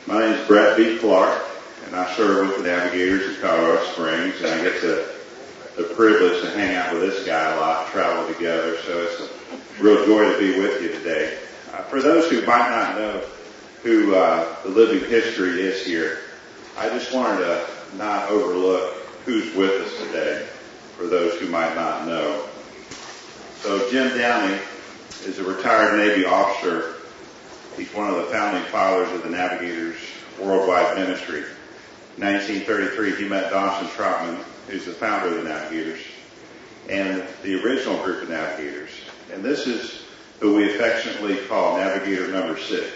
My name is Brett B. Clark, and I serve with the Navigators in Colorado Springs, and I get the privilege to hang out with this guy a lot, travel together, so it's a real joy to be with you today. For those who might not know who the living history is here, I just wanted to not overlook who's with us today, for those who might not know. So Jim Downey is a retired Navy officer. He's one of the founding fathers of the Navigators Worldwide Ministry. In 1933, he met Donson Trotman, who's the founder of the Navigators, and the original group of Navigators. And this is who we affectionately call Navigator number 6.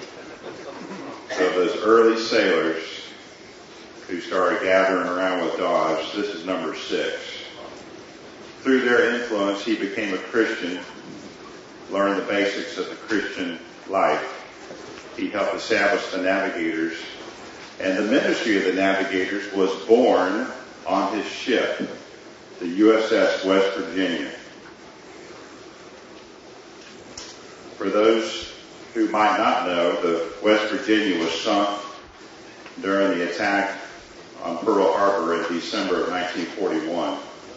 So those early sailors who started gathering around with Dodge, this is number 6. Through their influence, he became a Christian, learned the basics of the Christian life. He helped establish the Navigators, and the ministry of the Navigators was born on his ship, the USS West Virginia. For those who might not know, the West Virginia was sunk during the attack on Pearl Harbor in December of 1941.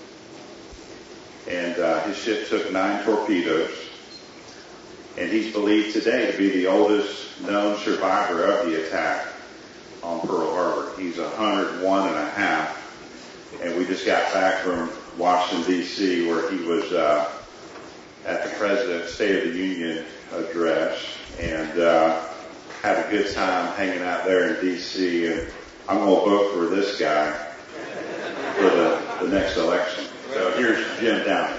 And his ship took 9 torpedoes. And he's believed today to be the oldest known survivor of the attack on Pearl Harbor. He's 101 and a half. And we just got back from Washington, D.C., where he was at the President's State of the Union address and had a good time hanging out there in D.C. And I'm going to vote for this guy for the next election. So here's Jim Downey.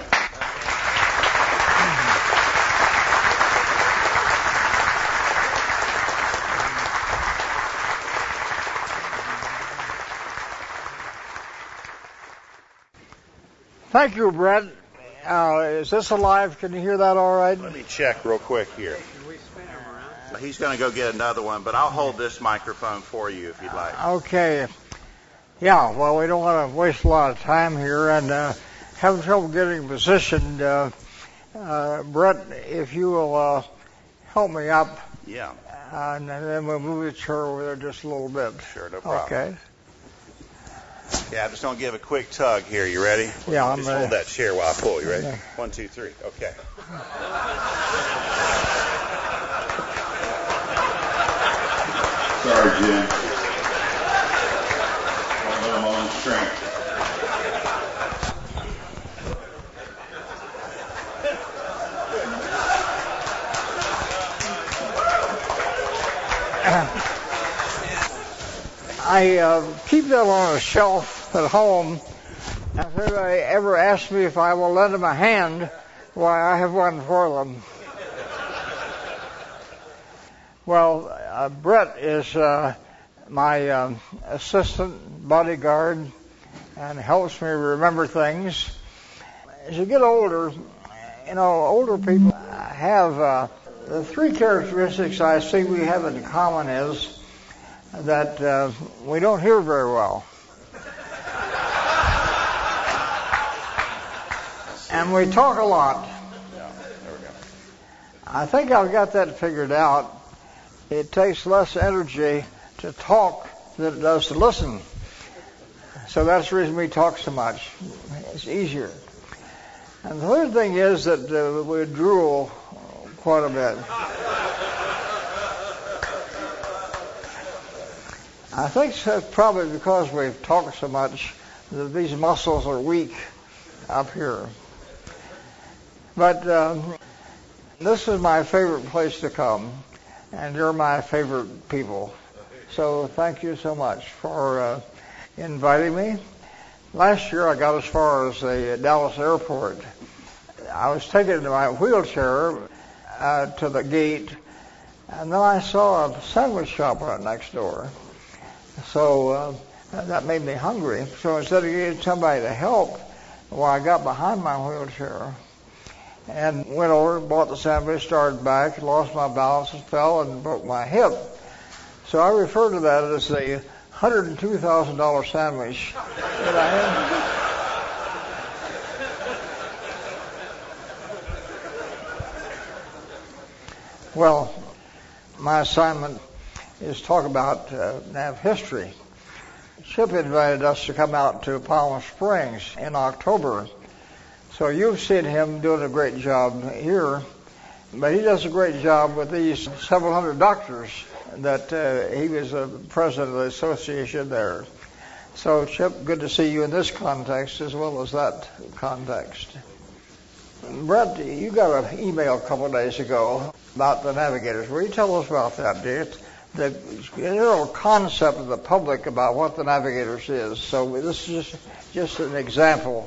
Thank you, Brett. Is this alive? Can you hear that all right? Let me check real quick here. He's going to go get another one, but I'll hold this microphone for you if you'd like. Okay. Yeah, well, we don't want to waste a lot of time here and having trouble getting positioned. Brett, if you will help me up. Yeah. And then we'll move the chair over there just a little bit. Sure, no problem. Okay. Yeah, I'm just going to give a quick tug here. You ready? Yeah, I'm just ready. Hold that chair while I pull. You ready? Yeah. 1, 2, 3. Okay. Sorry, Jim. Don't let him on strength. I keep that on a shelf at home. If anybody ever asks me if I will lend them a hand, why, I have one for them. Well, Brett is my assistant bodyguard and helps me remember things. As you get older, older people have the 3 characteristics I see we have in common is that we don't hear very well. And we talk a lot. I think I've got that figured out. It takes less energy to talk than it does to listen. So that's the reason we talk so much. It's easier. And the third thing is that we drool quite a bit. I think that's probably because we've talked so much that these muscles are weak up here. But this is my favorite place to come, and you're my favorite people. So thank you so much for inviting me. Last year I got as far as the Dallas airport. I was taken in my wheelchair to the gate, and then I saw a sandwich shop right next door. So that made me hungry. So instead of getting somebody to help, I got behind my wheelchair and went over, bought the sandwich, started back, lost my balance, and fell and broke my hip. So I refer to that as the $102,000 sandwich that I had. Well, my assignment is talk about nav history. Chip invited us to come out to Palm Springs in October. So you've seen him doing a great job here, but he does a great job with these several hundred doctors that he was the president of the association there. So, Chip, good to see you in this context as well as that context. Brett, you got an email a couple of days ago about the navigators. Will you tell us about that, dear? The general concept of the public about what the navigators is. So this is just an example.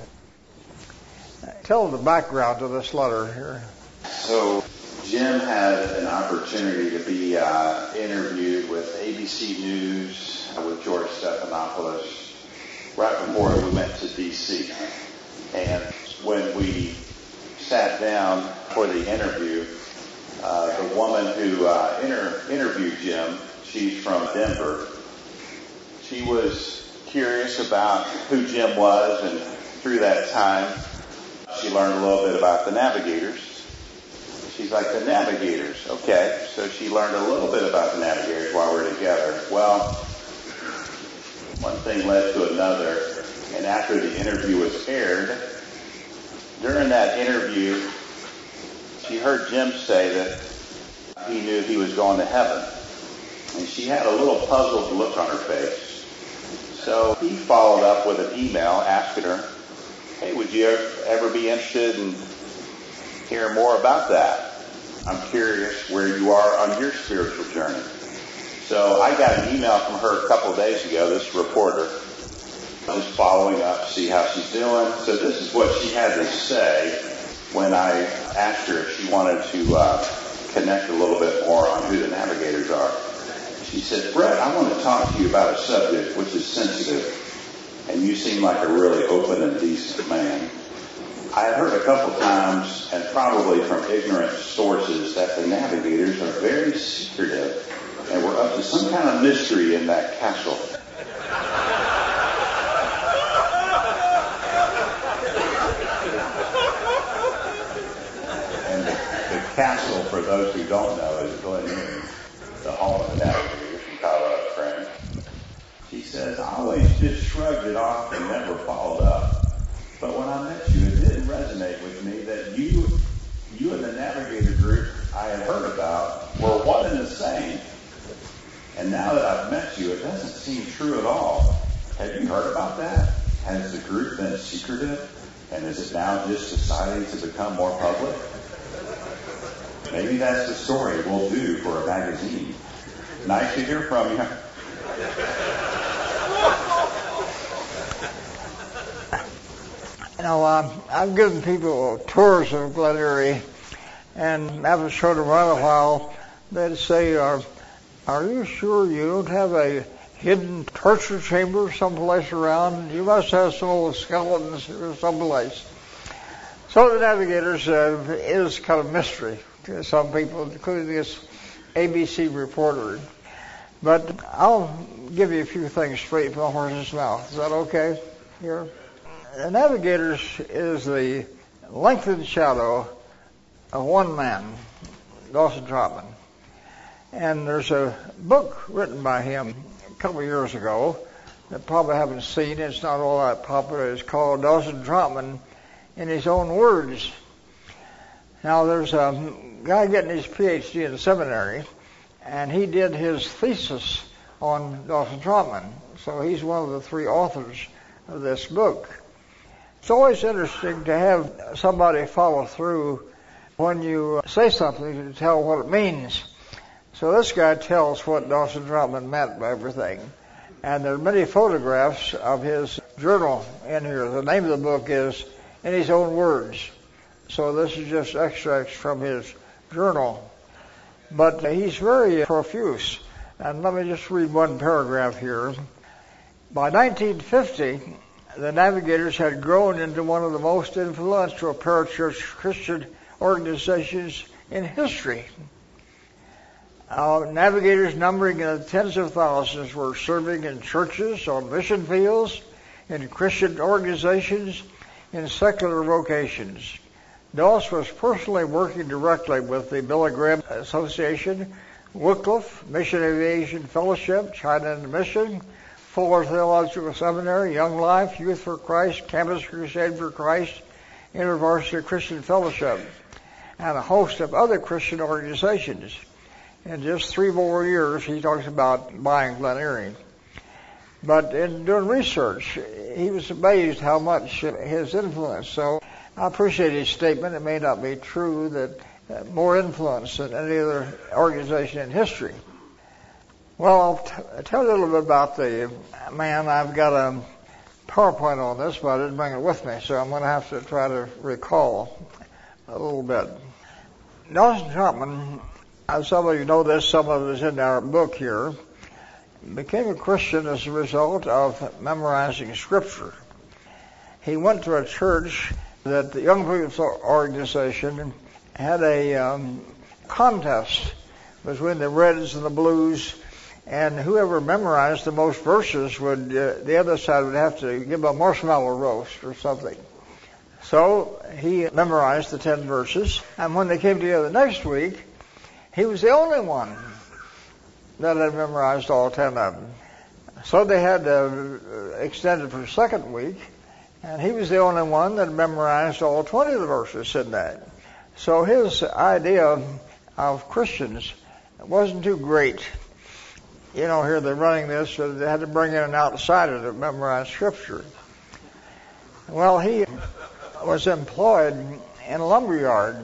Tell the background to this letter here. So Jim had an opportunity to be interviewed with ABC News with George Stephanopoulos right before we went to D.C. And when we sat down for the interview, the woman who interviewed Jim, she's from Denver, she was curious about who Jim was, and through that time, she learned a little bit about the navigators. She's like, the navigators, okay. So she learned a little bit about the navigators while we were together. Well, one thing led to another, and after the interview was aired, during that interview, she heard Jim say that he knew he was going to heaven. And she had a little puzzled look on her face. So he followed up with an email asking her, hey, would you ever be interested in hearing more about that? I'm curious where you are on your spiritual journey. So I got an email from her a couple of days ago, this reporter, just following up, see how she's doing. So this is what she had to say when I asked her if she wanted to connect a little bit more on who the navigators are. She said, Brett, I want to talk to you about a subject which is sensitive, and you seem like a really open and decent man. I had heard a couple times, and probably from ignorant sources, that the navigators are very secretive, and we're up to some kind of mystery in that castle. And the castle, for those who don't know, is Glen Ewing, the home of the navigators from Colorado Springs. She says, I always just shrugged it off and never followed up. But when I met you, it didn't resonate with me that you and the navigator group I had heard about were one and the same. And now that I've met you, it doesn't seem true at all. Have you heard about that? Has the group been secretive? And is it now just deciding to become more public? Maybe that's the story we'll do for a magazine. Nice to hear from you. You know, I've given people tours of Glen Erie, and after showed them around a while, they'd say, are you sure you don't have a hidden torture chamber someplace around? You must have some old skeletons someplace. So the navigators is kind of mystery to some people, including this ABC reporter. But I'll give you a few things straight from the horse's mouth. Is that okay here? The navigators is the lengthened shadow of one man, Dawson Trotman. And there's a book written by him a couple of years ago that probably haven't seen. It's not all that popular. It's called Dawson Trotman in His Own Words. Now, there's a guy getting his PhD in the seminary, and he did his thesis on Dawson Trotman. So he's one of the three authors of this book. It's always interesting to have somebody follow through when you say something to tell what it means. So this guy tells what Dawson Trotman meant by everything. And there are many photographs of his journal in here. The name of the book is In His Own Words. So this is just extracts from his journal. But he's very profuse. And let me just read one paragraph here. By 1950, the Navigators had grown into one of the most influential parachurch Christian organizations in history. Navigators numbering in the tens of thousands were serving in churches, on mission fields, in Christian organizations, in secular vocations. Doss was personally working directly with the Billy Graham Association, Wycliffe, Mission Aviation Fellowship, China Mission, Fuller Theological Seminary, Young Life, Youth for Christ, Campus Crusade for Christ, InterVarsity Christian Fellowship, and a host of other Christian organizations. In just 3 more years, he talks about buying Glen Eyrie. But in doing research, he was amazed how much his influence. So I appreciate his statement. It may not be true that more influence than any other organization in history. Well, I'll tell you a little bit about the man. I've got a PowerPoint on this, but I didn't bring it with me, so I'm going to have to try to recall a little bit. Dawson Trotman, some of you know this, some of it is in our book here, became a Christian as a result of memorizing Scripture. He went to a church that the Young People's Organization had a contest between the Reds and the Blues, and whoever memorized the most verses would, the other side would have to give a marshmallow roast or something. So he memorized the 10 verses, and when they came together next week, he was the only one that had memorized all 10 of them. So they had to extend it for the second week, and he was the only one that memorized all 20 of the verses in that. So his idea of Christians wasn't too great. You know, here they're running this, so they had to bring in an outsider to memorize Scripture. Well, he was employed in a lumber yard.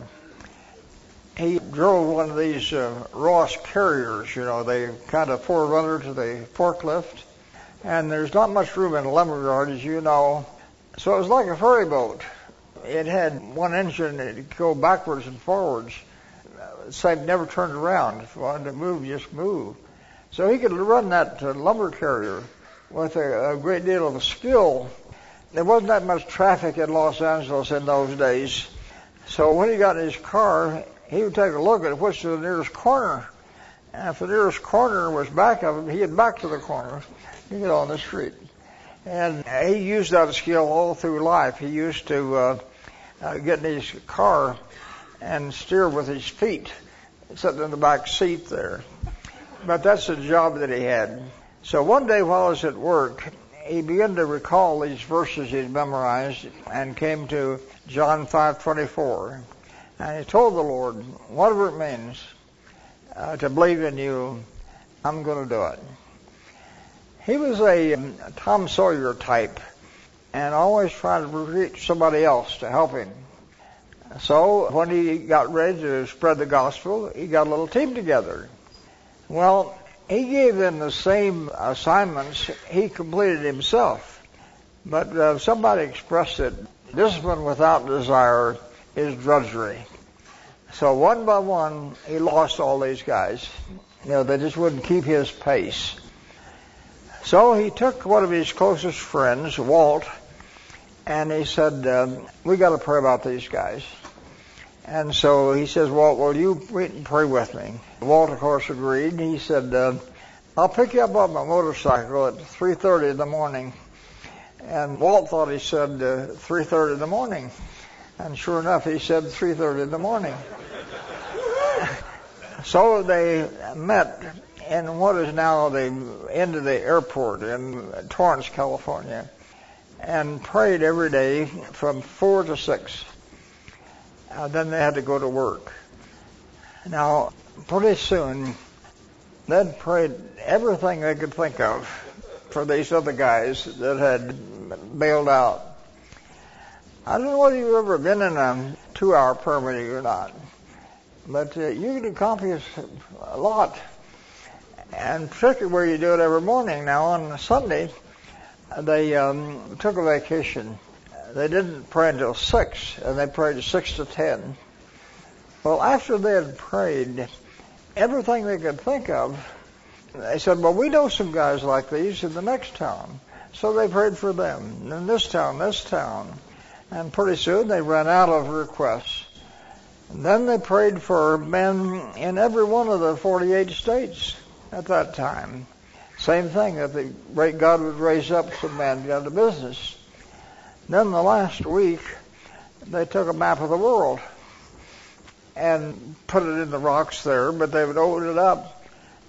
He drove one of these Ross carriers, you know, they kind of forerunner to the forklift. And there's not much room in a lumber yard, as you know. So it was like a ferry boat. It had one engine, it could go backwards and forwards. Same, never turned around. If you wanted to move, just move. So he could run that lumber carrier with a great deal of skill. There wasn't that much traffic in Los Angeles in those days. So when he got in his car, he would take a look at which was the nearest corner. And if the nearest corner was back of him, he'd get back to the corner. He'd get on the street. And he used that skill all through life. He used to get in his car and steer with his feet, sitting in the back seat there. But that's the job that he had. So one day while I was at work, he began to recall these verses he'd memorized and came to John 5:24. And he told the Lord, whatever it means to believe in you, I'm going to do it. He was a Tom Sawyer type and always tried to reach somebody else to help him. So when he got ready to spread the gospel, he got a little team together. Well, he gave them the same assignments he completed himself. But somebody expressed it, discipline without desire is drudgery. So one by one, he lost all these guys. You know, they just wouldn't keep his pace. So he took one of his closest friends, Walt, and he said, we got to pray about these guys. And so he says, Walt, will you pray with me? Walt, of course, agreed. He said, I'll pick you up on my motorcycle at 3:30 in the morning. And Walt thought he said 3:30 in the morning. And sure enough, he said 3:30 in the morning. So they met in what is now the end of the airport in Torrance, California, and prayed every day from 4 to 6. Then they had to go to work. Now, pretty soon, they'd prayed everything they could think of for these other guys that had bailed out. I don't know whether you've ever been in a 2-hour prayer meeting or not, but you can accomplish a lot. And particularly where you do it every morning. Now, on Sunday, they took a vacation. They didn't pray until 6, and they prayed 6 to 10. Well, after they had prayed everything they could think of, they said, well, we know some guys like these in the next town. So they prayed for them, in this town. And pretty soon they ran out of requests. And then they prayed for men in every one of the 48 states at that time. Same thing, that the great God would raise up some men to get into business. Then the last week, they took a map of the world and put it in the rocks there, but they would open it up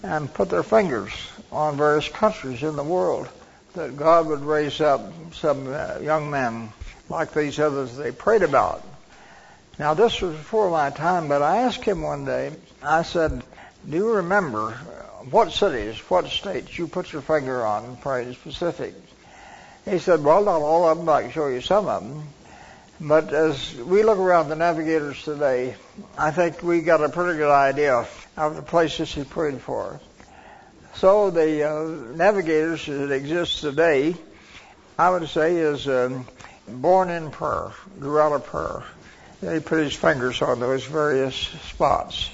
and put their fingers on various countries in the world, that God would raise up some young men like these others they prayed about. Now, this was before my time, but I asked him one day, I said, do you remember what cities, what states you put your finger on, praying specific? He said, well, not all of them, but I can show you some of them. But as we look around the navigators today, I think we got a pretty good idea of the places he prayed for. So the navigators that exist today, I would say, is born in prayer, grew out of prayer. He put his fingers on those various spots.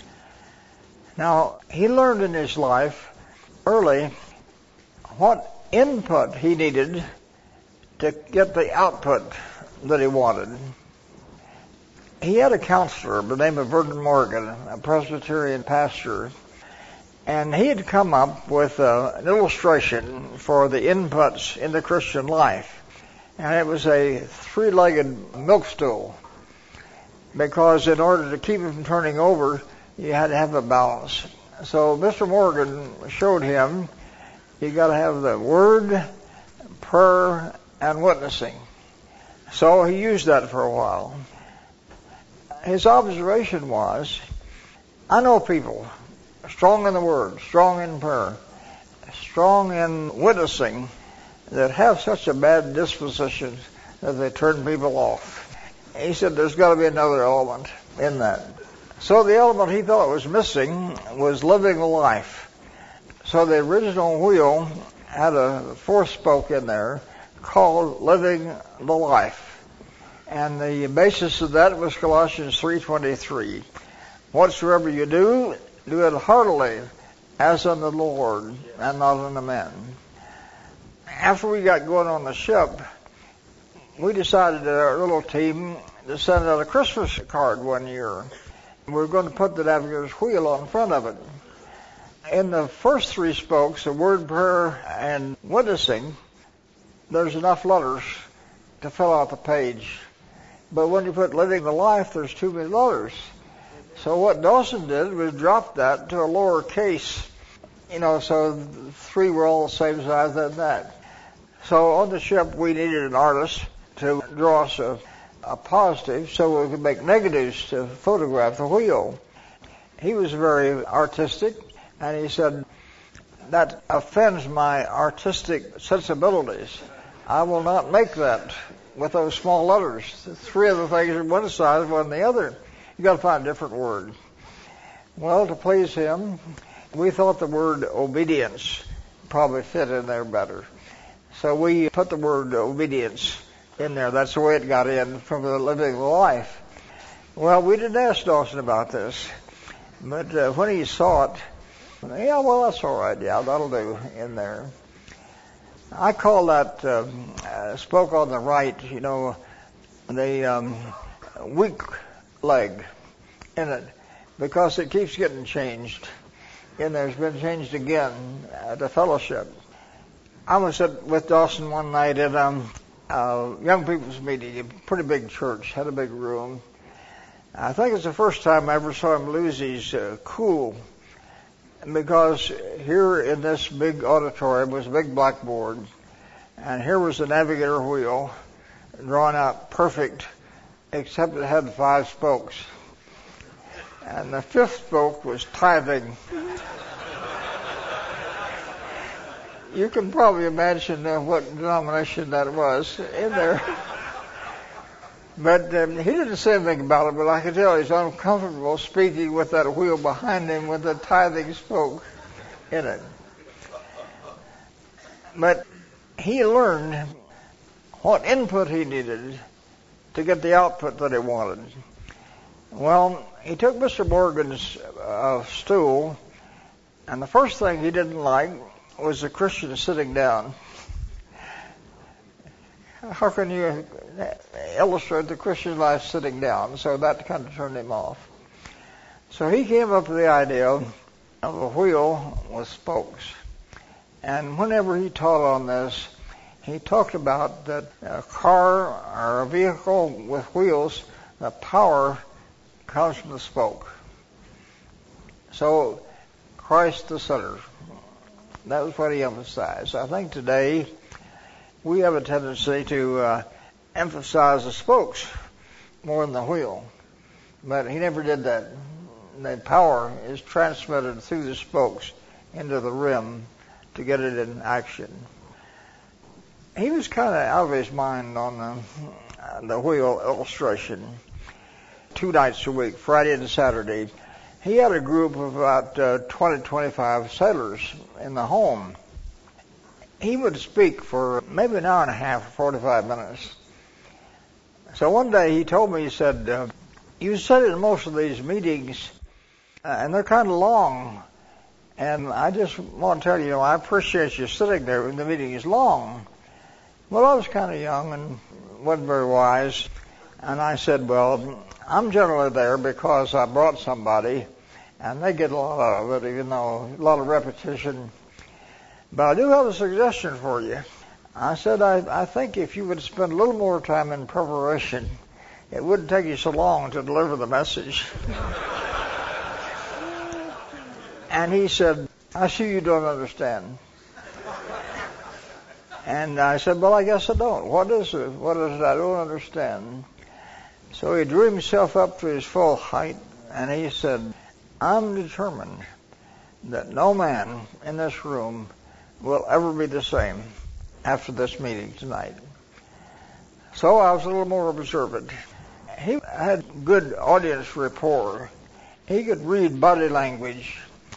Now, he learned in his life early what input he needed to get the output that he wanted. He had a counselor by the name of Vernon Morgan, a Presbyterian pastor, and he had come up with an illustration for the inputs in the Christian life. And it was a three-legged milk stool, because in order to keep it from turning over, you had to have a balance. So Mr. Morgan showed him you got to have the word, prayer, and witnessing. So he used that for a while. His observation was, I know people strong in the word, strong in prayer, strong in witnessing, that have such a bad disposition that they turn people off. He said there's got to be another element in that. So the element he thought was missing was living the life. So the original wheel had a fourth spoke in there called living the life. And the basis of that was Colossians 3:23. Whatsoever you do, do it heartily, as unto the Lord, and not unto men. After we got going on the ship, we decided that our little team to send out a Christmas card one year. We were going to put the navigator's wheel on front of it. In the first three spokes, the word, prayer, and witnessing, there's enough letters to fill out the page. But when you put living the life, there's too many letters. So what Dawson did was drop that to a lower case, so the three were all the same size as that. So on the ship, we needed an artist to draw us a positive so we could make negatives to photograph the wheel. He was very artistic, and he said, that offends my artistic sensibilities. I will not make that with those small letters. Three of the things are one side, one the other. You've got to find a different word. Well, to please him, we thought the word obedience probably fit in there better. So we put the word obedience in there. That's the way it got in from the living life. Well, we didn't ask Dawson about this, but when he saw it, yeah, well, that's all right. Yeah, that'll do in there. I call that spoke on the right, the weak leg in it, because it keeps getting changed. And there's been changed again at the fellowship. I was with Dawson one night at young people's meeting, a pretty big church, had a big room. I think it's the first time I ever saw him lose his cool, because here in this big auditorium was a big blackboard, and here was the navigator wheel drawn out perfect, except it had 5 spokes. And the 5th spoke was tithing. You can probably imagine what denomination that was in there. But he didn't say anything about it, but I could tell he's uncomfortable speaking with that wheel behind him with the tithing spoke in it. But he learned what input he needed to get the output that he wanted. Well, he took Mr. Morgan's stool, and the first thing he didn't like was the Christian sitting down. How can you illustrate the Christian life sitting down? So that kind of turned him off. So he came up with the idea of a wheel with spokes. And whenever he taught on this, he talked about that a car or a vehicle with wheels, the power comes from the spoke. So Christ the center. That was what he emphasized. I think today we have a tendency to emphasize the spokes more than the wheel. But he never did that. The power is transmitted through the spokes into the rim to get it in action. He was kind of out of his mind on the wheel illustration. 2 nights a week, Friday and Saturday. He had a group of about 20, 25 sailors in the home. He would speak for maybe an hour and a half, 45 minutes. So one day he told me, he said, you sit in most of these meetings, and they're kind of long. And I just want to tell you, I appreciate you sitting there when the meeting is long. Well, I was kind of young and wasn't very wise. And I said, well, I'm generally there because I brought somebody, and they get a lot out of it, even though a lot of repetition. But I do have a suggestion for you. I said, I think if you would spend a little more time in preparation, it wouldn't take you so long to deliver the message. And he said, I see you don't understand. And I said, well, I guess I don't. What is it? What is it I don't understand? So he drew himself up to his full height, and he said, I'm determined that no man in this room will ever be the same after this meeting tonight. So I was a little more observant. He had good audience rapport. He could read body language.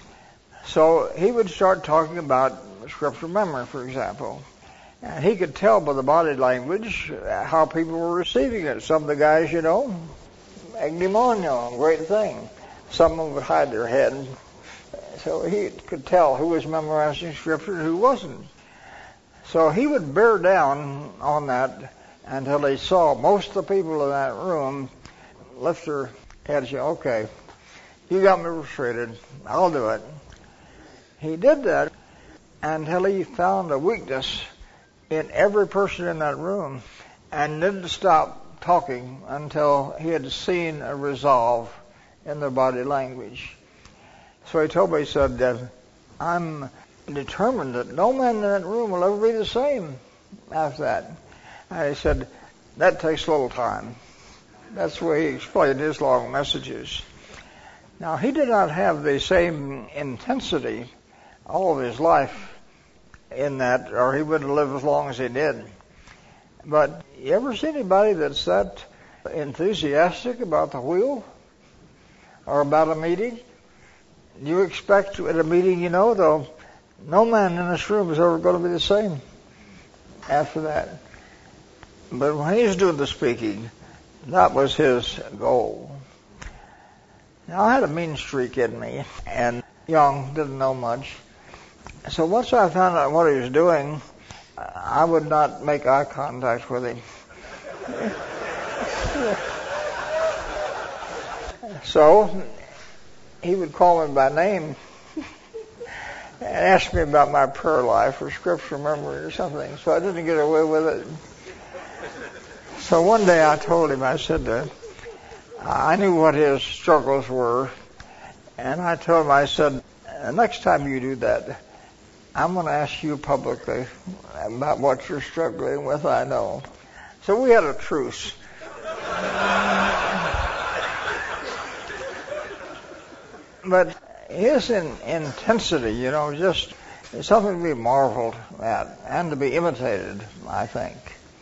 So he would start talking about scripture memory, for example. And he could tell by the body language how people were receiving it. Some of the guys, egdemonio, great thing. Some of them would hide their head. So he could tell who was memorizing scripture and who wasn't. So he would bear down on that until he saw most of the people in that room lift their heads and say, okay, you got me frustrated. I'll do it. He did that until he found a weakness in every person in that room and didn't stop talking until he had seen a resolve in their body language. So he told me, he said, I'm determined that no man in that room will ever be the same after that. And he said, that takes a little time. That's the way he explained his long messages. Now, he did not have the same intensity all of his life in that, or he wouldn't live as long as he did. But you ever see anybody that's that enthusiastic about the wheel or about a meeting? You expect at a meeting, though, no man in this room is ever going to be the same after that. But when he was doing the speaking, that was his goal. Now, I had a mean streak in me, and young, didn't know much. So once I found out what he was doing, I would not make eye contact with him. So he would call me by name and ask me about my prayer life or scripture memory or something. So I didn't get away with it. So one day I told him, I said, I knew what his struggles were. And I told him, I said, next time you do that, I'm going to ask you publicly about what you're struggling with, I know. So we had a truce. But his intensity, just something to be marveled at and to be imitated, I think.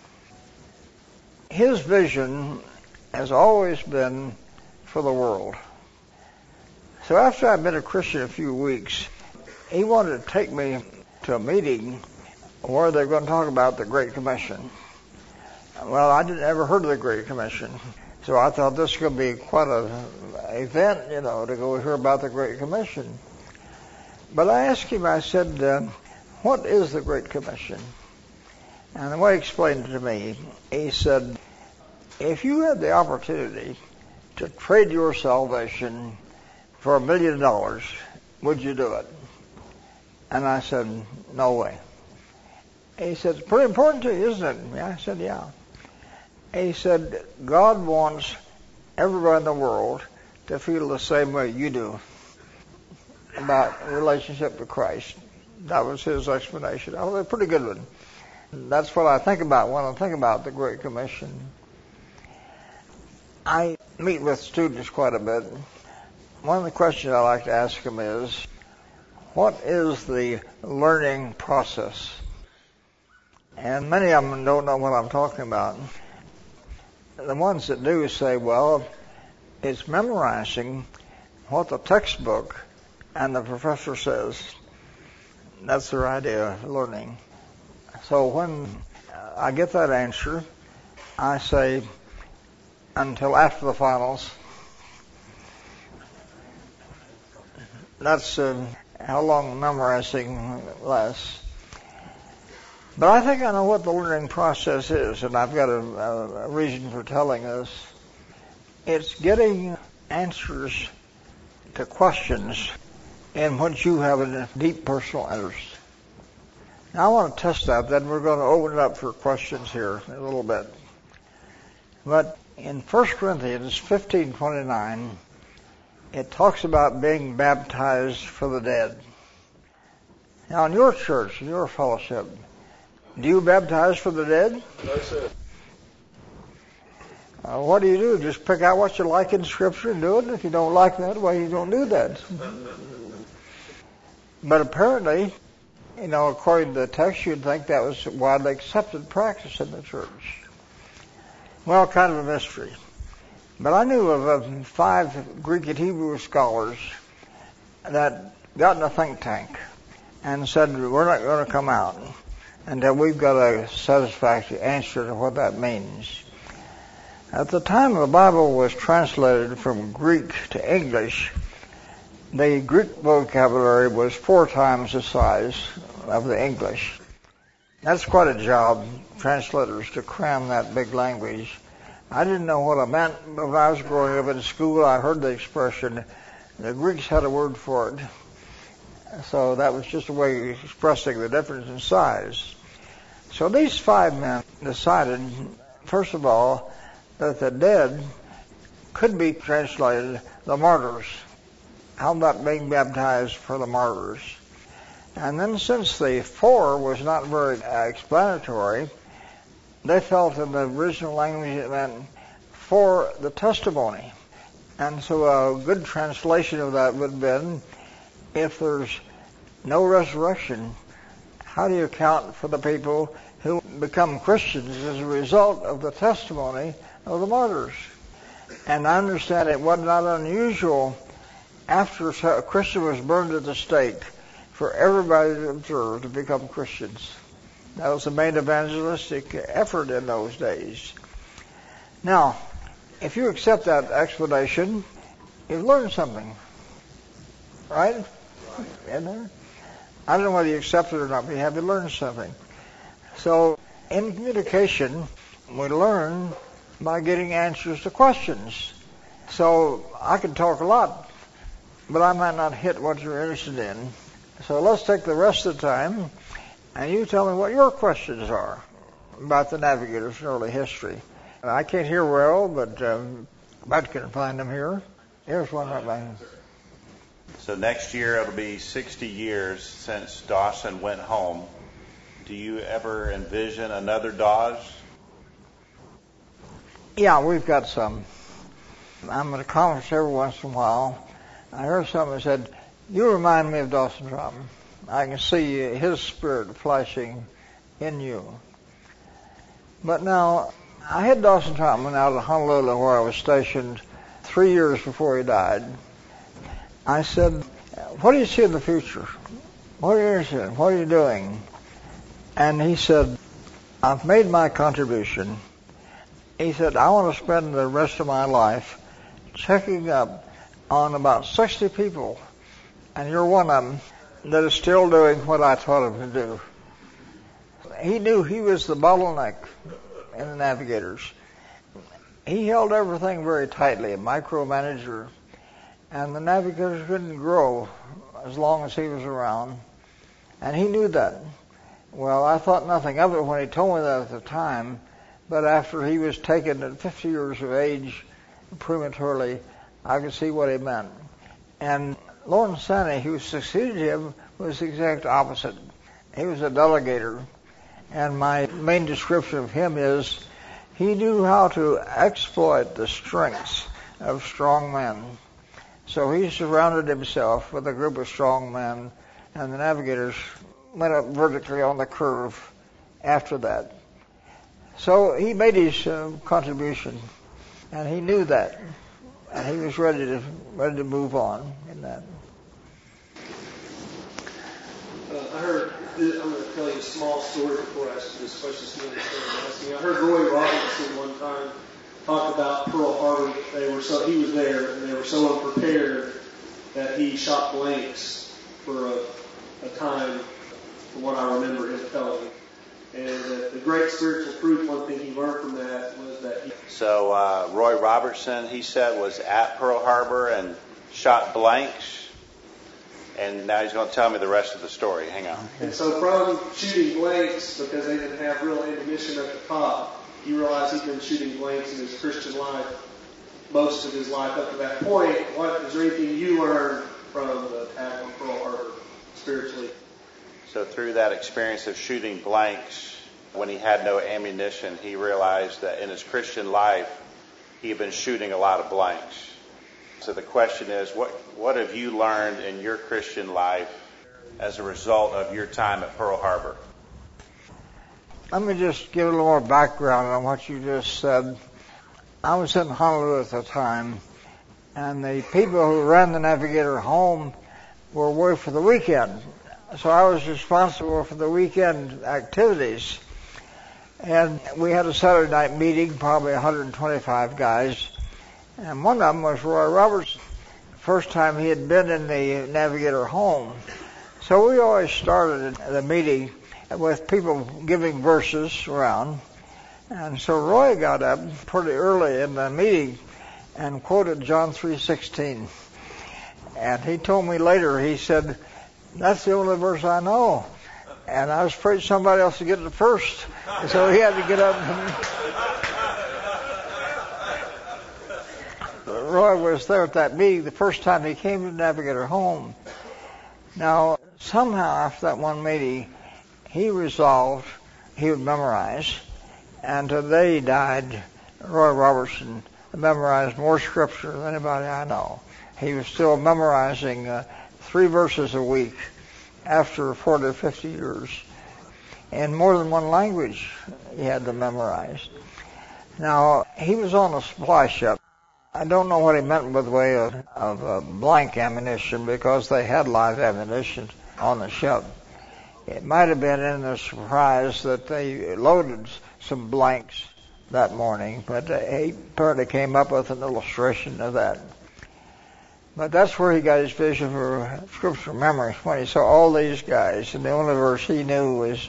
His vision has always been for the world. So after I'd been a Christian a few weeks, he wanted to take me to a meeting where they're going to talk about the Great Commission. Well, I didn't ever heard of the Great Commission, so I thought this could be quite an event, to go hear about the Great Commission. But I asked him, I said, what is the Great Commission? And the way he explained it to me, he said, if you had the opportunity to trade your salvation for $1 million, would you do it? And I said, no way. He said, it's pretty important to you, isn't it? I said, yeah. He said, God wants everybody in the world to feel the same way you do about relationship to Christ. That was his explanation. Oh, a pretty good one. That's what I think about when I think about the Great Commission. I meet with students quite a bit. One of the questions I like to ask them is, what is the learning process? And many of them don't know what I'm talking about. The ones that do say, well, it's memorizing what the textbook and the professor says. That's their idea of learning. So when I get that answer, I say, until after the finals. That's how long memorizing lasts. But I think I know what the learning process is, and I've got a reason for telling this. It's getting answers to questions in which you have a deep personal interest. Now I want to test that, then we're going to open it up for questions here in a little bit. But in 1 Corinthians 15:29, it talks about being baptized for the dead. Now in your church, in your fellowship, do you baptize for the dead? No, sir. What do? Just pick out what you like in Scripture and do it. If you don't like that, well, you don't do that. But apparently, according to the text, you'd think that was a widely accepted practice in the church. Well, kind of a mystery. But I knew of 5 Greek and Hebrew scholars that got in a think tank and said, we're not going to come out until we've got a satisfactory answer to what that means. At the time the Bible was translated from Greek to English, the Greek vocabulary was 4 times the size of the English. That's quite a job, translators, to cram that big language. I didn't know what it meant, but when I was growing up in school, I heard the expression, the Greeks had a word for it. So that was just a way of expressing the difference in size. So these 5 men decided, first of all, that the dead could be translated the martyrs. How about being baptized for the martyrs? And then since the 4 was not very explanatory, they felt in the original language it meant for the testimony. And so a good translation of that would have been, if there's no resurrection, how do you account for the people who become Christians as a result of the testimony of the martyrs? And I understand it was not unusual after a Christian was burned at the stake for everybody to observe to become Christians. That was the main evangelistic effort in those days. Now, if you accept that explanation, you've learned something. Right? Isn't there? I don't know whether you accept it or not, but have you learned something? So, in communication, we learn by getting answers to questions. So, I can talk a lot, but I might not hit what you're interested in. So let's take the rest of the time, and you tell me what your questions are about the navigators in early history. I can't hear well, but Bud can find them here. Here's one right behind. So next year it'll be 60 years since Dawson went home. Do you ever envision another Dawes? Yeah, we've got some. I'm at a conference every once in a while. I heard someone that said, you remind me of Dawson Trotman. I can see his spirit flashing in you. But now, I had Dawson Trotman out of Honolulu where I was stationed 3 years before he died. I said, what do you see in the future? What are you interested in? What are you doing? And he said, I've made my contribution. He said, I want to spend the rest of my life checking up on about 60 people, and you're one of them, that is still doing what I taught him to do. He knew he was the bottleneck in the navigators. He held everything very tightly, a micromanager, and the navigators couldn't grow as long as he was around, and he knew that. Well, I thought nothing of it when he told me that at the time, but after he was taken at 50 years of age prematurely, I could see what he meant. And Lawrence Sanney, who succeeded him, was the exact opposite. He was a delegator, and my main description of him is he knew how to exploit the strengths of strong men. So he surrounded himself with a group of strong men, and the navigators went up vertically on the curve after that. So he made his contribution, and he knew that, and he was ready to move on in that. I'm going to tell you a small story before I ask you this question. So you understand what I'm asking. I heard Roy Robertson one time talk about Pearl Harbor. He was there, and they were so unprepared that he shot blanks for a time, from what I remember him telling me. And the great spiritual truth, one thing he learned from that was that So Roy Robertson, he said, was at Pearl Harbor and shot blanks. And now he's going to tell me the rest of the story. Hang on. And so from shooting blanks, because they didn't have real ammunition at the top, he realized he'd been shooting blanks in his Christian life most of his life up to that point. Is there anything you learned from the attack on Pearl Harbor spiritually? So through that experience of shooting blanks, when he had no ammunition, he realized that in his Christian life, he had been shooting a lot of blanks. So the question is, what have you learned in your Christian life as a result of your time at Pearl Harbor? Let me just give a little more background on what you just said. I was in Honolulu at the time, and the people who ran the Navigator home were away for the weekend. So I was responsible for the weekend activities. And we had a Saturday night meeting, probably 125 guys. And one of them was Roy Robertson. First time he had been in the Navigator home. So we always started the meeting with people giving verses around. And so Roy got up pretty early in the meeting and quoted John 3:16. And he told me later, he said, "That's the only verse I know." And I was afraid somebody else would get it first. So he had to get up and Roy was there at that meeting the first time he came to Navigator home. Now, somehow after that one meeting, he resolved he would memorize. And today he died, Roy Robertson memorized more scripture than anybody I know. He was still memorizing 3 verses a week after 40 or 50 years. In more than one language he had them memorized. Now, he was on a supply ship. I don't know what he meant by the way of blank ammunition, because they had live ammunition on the ship. It might have been in the surprise that they loaded some blanks that morning, but he apparently came up with an illustration of that. But that's where he got his vision for scriptural memory, when he saw all these guys, and the only verse he knew was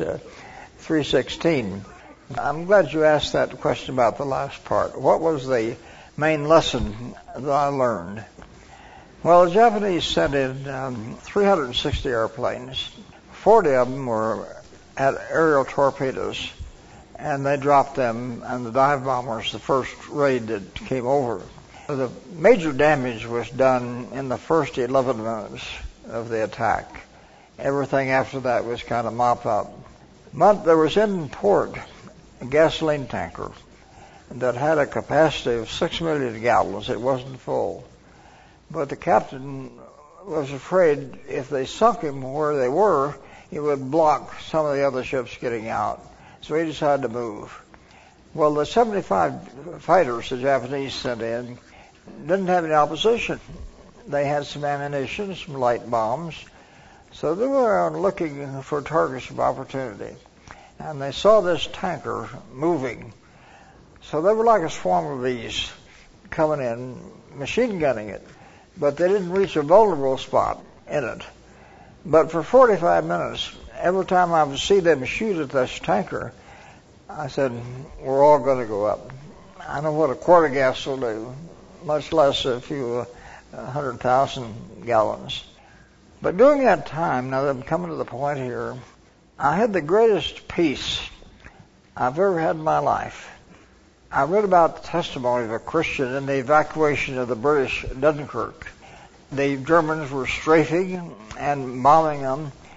3:16. I'm glad you asked that question about the last part. What was the main lesson that I learned? Well, the Japanese sent in 360 airplanes. 40 of them had aerial torpedoes, and they dropped them, and the dive bombers, the first raid that came over. The major damage was done in the first 11 minutes of the attack. Everything after that was kind of mop up. But there was in port a gasoline tanker that had a capacity of 6 million gallons. It wasn't full. But the captain was afraid if they sunk him where they were, it would block some of the other ships getting out. So he decided to move. Well, the 75 fighters the Japanese sent in didn't have any opposition. They had some ammunition, some light bombs. So they were out looking for targets of opportunity. And they saw this tanker moving. So they were like a swarm of bees coming in, machine gunning it. But they didn't reach a vulnerable spot in it. But for 45 minutes, every time I would see them shoot at this tanker, I said, we're all going to go up. I know what a quart of gas will do, much less a few 100,000 gallons. But during that time, now that I'm coming to the point here, I had the greatest peace I've ever had in my life. I read about the testimony of a Christian in the evacuation of the British Dunkirk. The Germans were strafing and bombing them,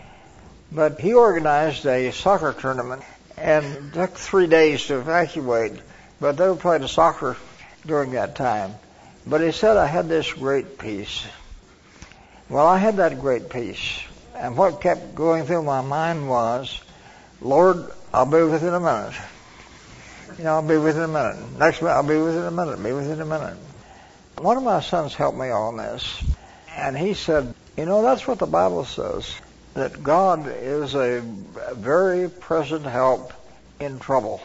But he organized a soccer tournament, and it took 3 days to evacuate, but they were playing soccer during that time. But he said, I had this great peace. Well, I had that great peace. And what kept going through my mind was, Lord, I'll be with you in a minute. I'll be with you in a minute. Next minute, I'll be with you in a minute. Be with you in a minute. One of my sons helped me on this. And he said, that's what the Bible says, that God is a very present help in trouble.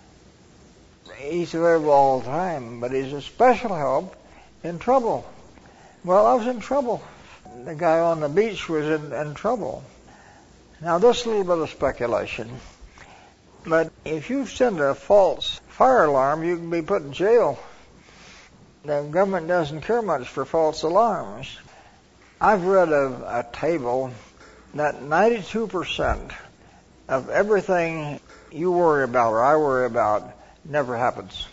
He's available all the time, but he's a special help in trouble. Well, I was in trouble. The guy on the beach was in trouble. Now, this is a little bit of speculation, but if you send a false fire alarm, you can be put in jail. The government doesn't care much for false alarms. I've read a table that 92% of everything you worry about or I worry about never happens.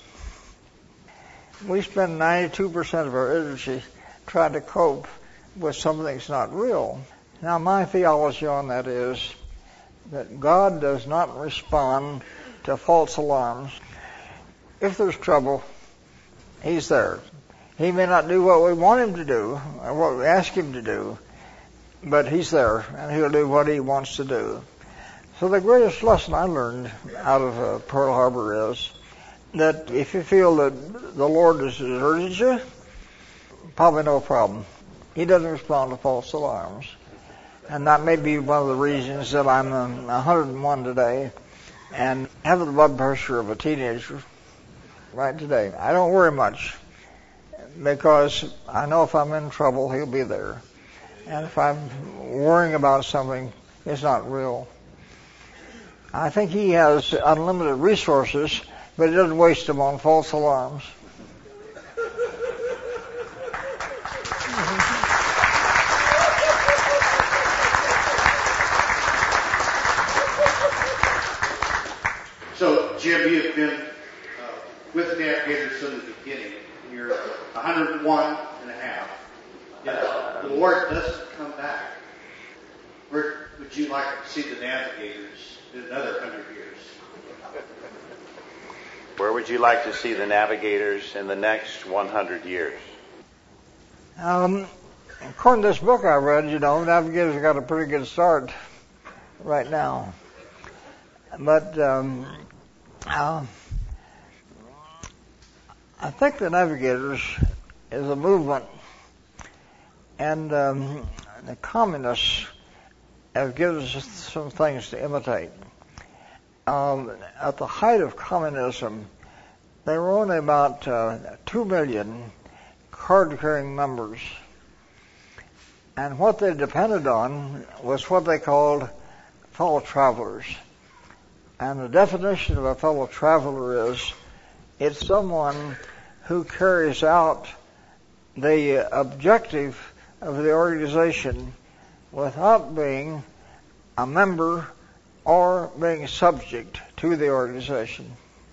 We spend 92% of our energy trying to cope with something that's not real. Now, my theology on that is that God does not respond to false alarms. If there's trouble, He's there. He may not do what we want Him to do or what we ask Him to do, but He's there, and He'll do what He wants to do. So the greatest lesson I learned out of Pearl Harbor is that if you feel that the Lord has deserted you, probably no problem. He doesn't respond to false alarms. And that may be one of the reasons that I'm 101 today and have the blood pressure of a teenager right today. I don't worry much because I know if I'm in trouble, He'll be there. And if I'm worrying about something, it's not real. I think He has unlimited resources, but He doesn't waste them on false alarms. So, Jim, you have been with the Navigators from the beginning. You're 101 and a half. If the Lord doesn't come back, where would you like to see the Navigators in another 100 years? Where would you like to see the Navigators in the next 100 years? According to this book I read, Navigators got a pretty good start right now. But I think the Navigators is a movement, and the communists have given us some things to imitate. At the height of communism, there were only about 2 million card-carrying members, and what they depended on was what they called fellow travelers. And the definition of a fellow traveler is it's someone who carries out the objective of the organization without being a member or being subject to the organization.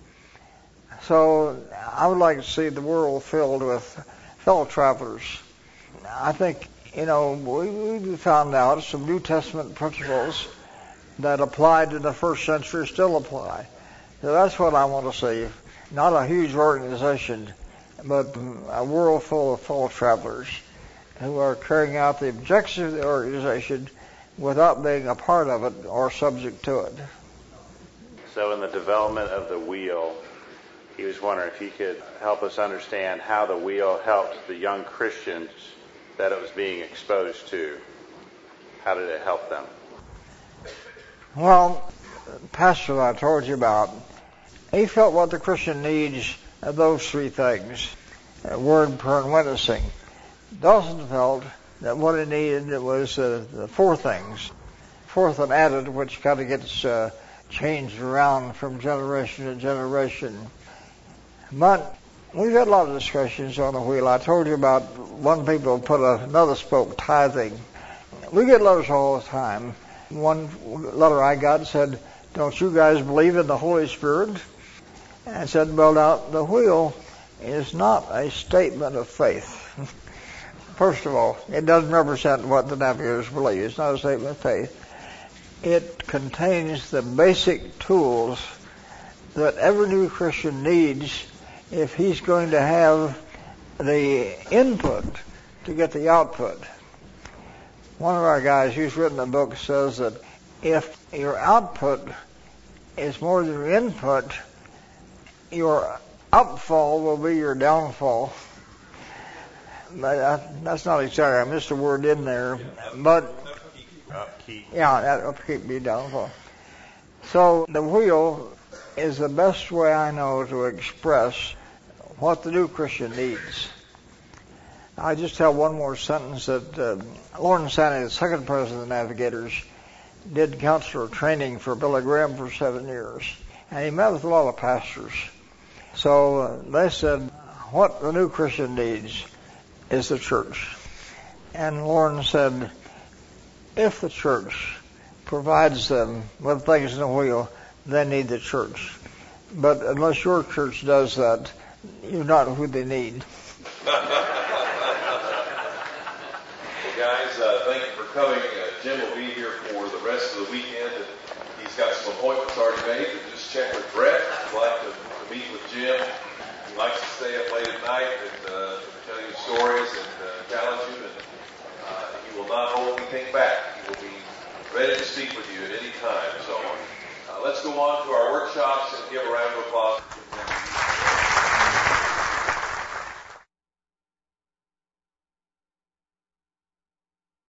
So I would like to see the world filled with fellow travelers. I think, we found out some New Testament principles that applied in the first century still apply. So that's what I want to see. Not a huge organization, but a world full of fellow travelers who are carrying out the objectives of the organization without being a part of it or subject to it. So in the development of the wheel, he was wondering if he could help us understand how the wheel helped the young Christians that it was being exposed to. How did it help them? Well, the pastor that I told you about, he felt what the Christian needs are those three things: word, prayer, and witnessing. Dawson felt that what he needed was the four things. Fourth and added, which kind of gets changed around from generation to generation. But we've had a lot of discussions on the wheel. I told you about one people put another spoke, tithing. We get letters all the time. One letter I got said, "Don't you guys believe in the Holy Spirit?" And I said, "Well, now, the wheel is not a statement of faith." First of all, it doesn't represent what the Navigators believe. It's not a statement of faith. it contains the basic tools that every new Christian needs if he's going to have the input to get the output. One of our guys who's written a book says that if your output is more than your input, your upfall will be your downfall. But that's not exactly, I missed a word in there, but yeah, that upkeep be downfall. So the wheel is the best way I know to express what the new Christian needs. I just tell one more sentence that Lawrence Sanny, the second president of the Navigators, did counselor training for Billy Graham for 7 years, and he met with a lot of pastors. So they said, what the new Christian needs is the church. And Lawrence said, if the church provides them with things in the wheel, they need the church. But unless your church does that, you're not who they need. Well, guys, thank you for coming. Jim will be here for the rest of the weekend, and he's got some appointments already made. But just check with Brett if you'd like to meet with Jim. He likes to stay up late at night and tell you stories and challenge you, and he will not hold anything back. He will be ready to speak with you at any time. So let's go on to our workshops and give a round of applause.